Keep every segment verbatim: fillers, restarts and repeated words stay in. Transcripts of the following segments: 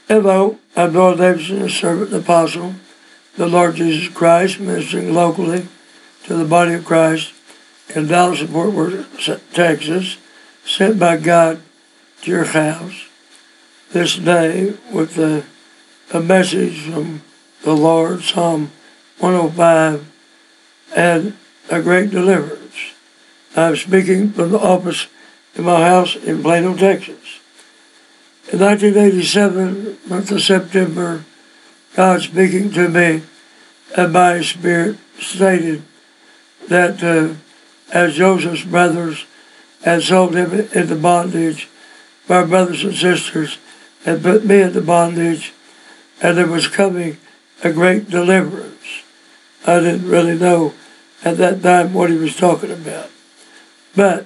Hello, I'm Noel Davidson, a servant and apostle, the Lord Jesus Christ, ministering locally to the body of Christ in Dallas and Fort Worth, Texas, sent by God to your house this day with a, a message from the Lord, Psalm one oh five, and a great deliverance. I'm speaking from the office in my house in Plano, Texas. In nineteen eighty-seven, month of September, God speaking to me and by His Spirit stated that uh, as Joseph's brothers had sold him into bondage, my brothers and sisters had put me into bondage, and there was coming a great deliverance. I didn't really know at that time what He was talking about. But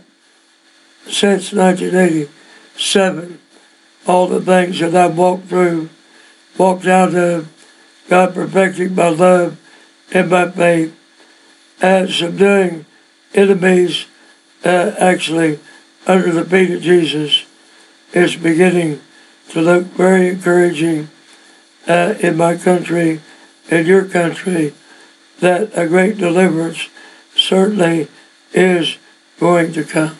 since nineteen eighty-seven, all the things that I've walked through, walked out of, God perfecting my love and my faith, and subduing enemies uh, actually under the feet of Jesus, is beginning to look very encouraging uh, in my country, in your country, that a great deliverance certainly is going to come.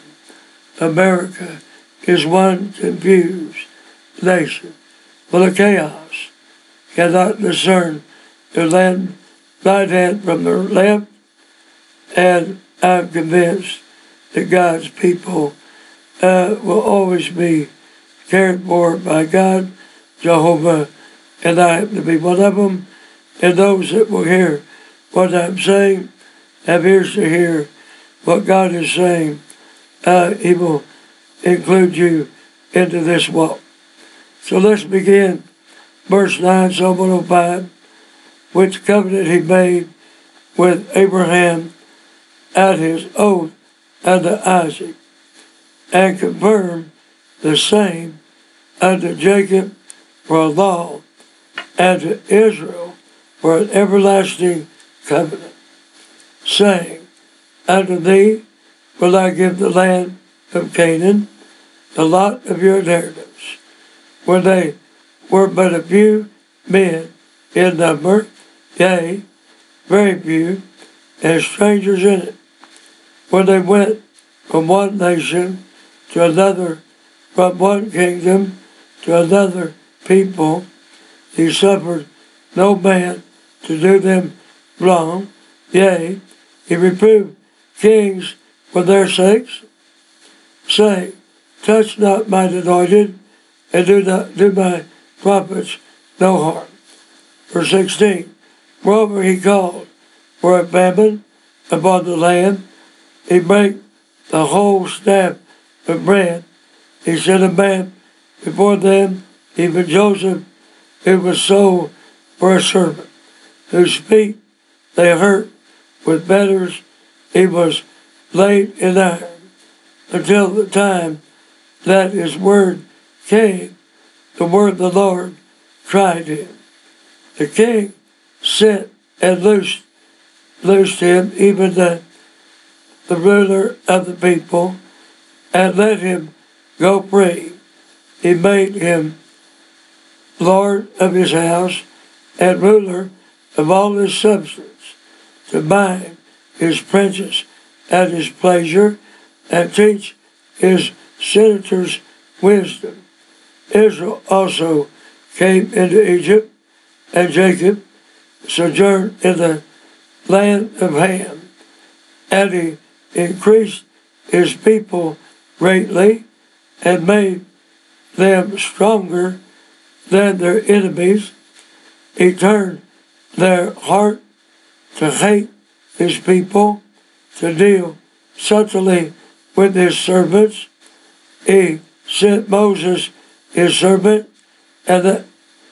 America is one confused nation full of chaos, cannot discern the land right hand from the left, and I'm convinced that God's people uh, will always be cared for by God, Jehovah, and I happen to be one of them, and those that will hear what I'm saying, have ears to hear what God is saying, uh, He will include you into this walk. So let's begin. Verse nine, Psalm one oh five, which covenant He made with Abraham at his oath unto Isaac, and confirmed the same unto Jacob for a law, and to Israel for an everlasting covenant, saying, unto thee will I give the land of Canaan, the lot of your inheritance. When they were but a few men in number, yea, very few, and strangers in it. When they went from one nation to another, from one kingdom to another people, He suffered no man to do them wrong. Yea, He reproved kings for their sakes, saying, touch not mine anointed, and do not do my prophets no harm. Verse sixteen, moreover He called for a famine upon the land. He brake the whole staff of bread. He sent a man before them, even Joseph, who was sold for a servant, whose feet they hurt with fetters. He was laid in iron until the time that His word came. The word of the Lord tried him. The king sent and loosed, loosed him, even the, the ruler of the people, and let him go free. He made him Lord of his house and ruler of all his substance, to bind his princes at his pleasure, and teach his senators wisdom. Israel also came into Egypt, and Jacob sojourned in the land of Ham. And He increased His people greatly, and made them stronger than their enemies. He turned their heart to hate His people, to deal subtly with His servants. He sent Moses, His servant, and, the,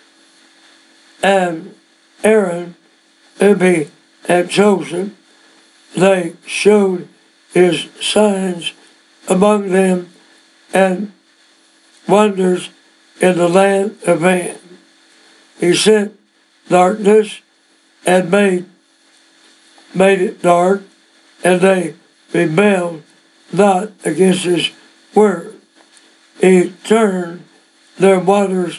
and Aaron, whom He had chosen. They showed His signs among them, and wonders in the land of Ham. He sent darkness and made, made it dark, and they rebelled not against His word. He turned their waters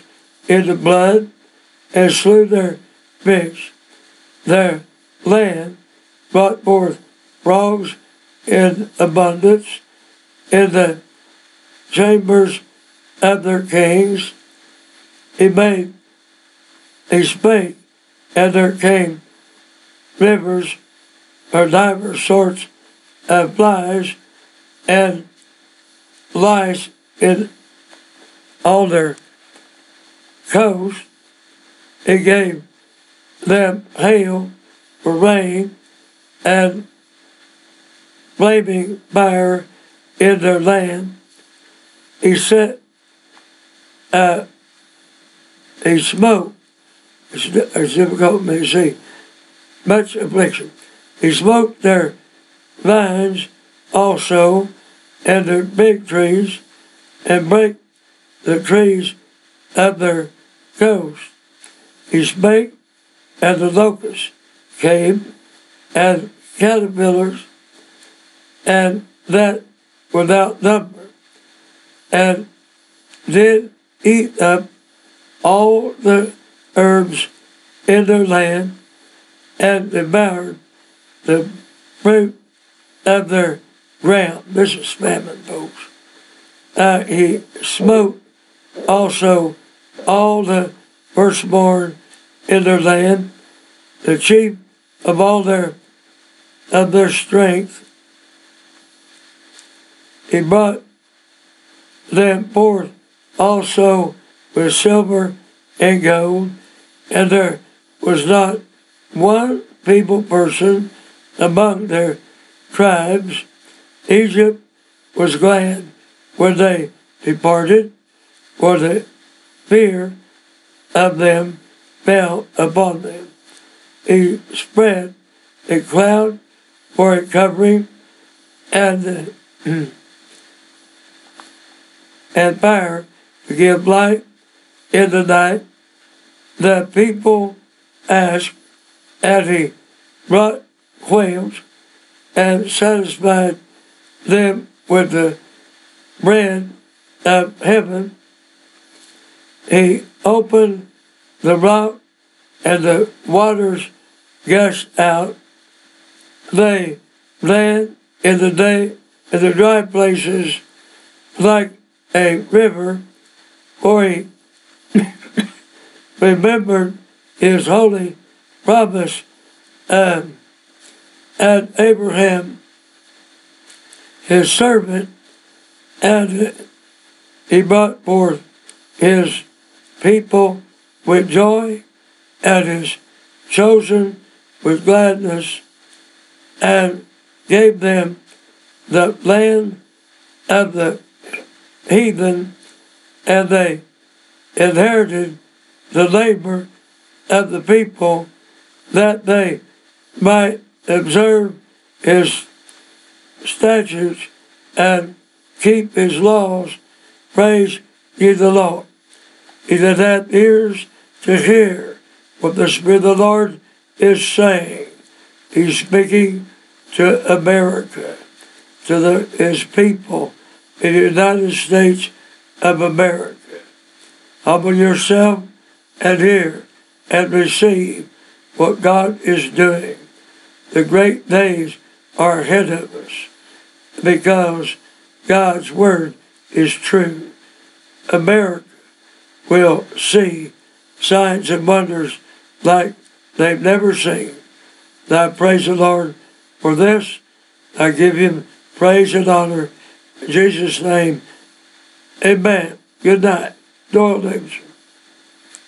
in the blood and slew their fish. Their land brought forth frogs in abundance in the chambers of their kings. He made, he spake, and there came rivers or divers sorts of flies and lice in all their coasts. He gave them hail for rain and flaming fire in their land. He set, uh, he smote, it's, it's difficult for me to see, much affliction. He smote their vines also and their big trees, and brake the trees of their coast. He spake, and the locusts came, and caterpillars, and that without number, and did eat up all the herbs in their land, and devoured the fruit of their ground. This is famine, folks. Uh, he smote also all the firstborn in their land, the chief of all their of their strength. He brought them forth also with silver and gold, and there was not one feeble person among their tribes. Egypt was glad when they departed, for the fear of them fell upon them. He spread a cloud for a covering, and the, and fire to give light in the night. The people asked, and he brought quails and satisfied them with the bread of heaven. He opened the rock, and the waters gushed out. They ran in the day in the dry places like a river, for he remembered his holy promise um, and Abraham, his servant, and he brought forth his people with joy, and his chosen with gladness, and gave them the land of the heathen, and they inherited the labor of the people, that they might observe his statutes and keep his laws. Praise ye the Lord. He that hath ears to hear what the Spirit of the Lord is saying. He's speaking to America, to the, his people in the United States of America. Humble yourself and hear and receive what God is doing. The great days are ahead of us because God's word is true. America will see signs and wonders like they've never seen. And I praise the Lord for this. I give him praise and honor. In Jesus' name, amen. Good night. Doyle Davidson.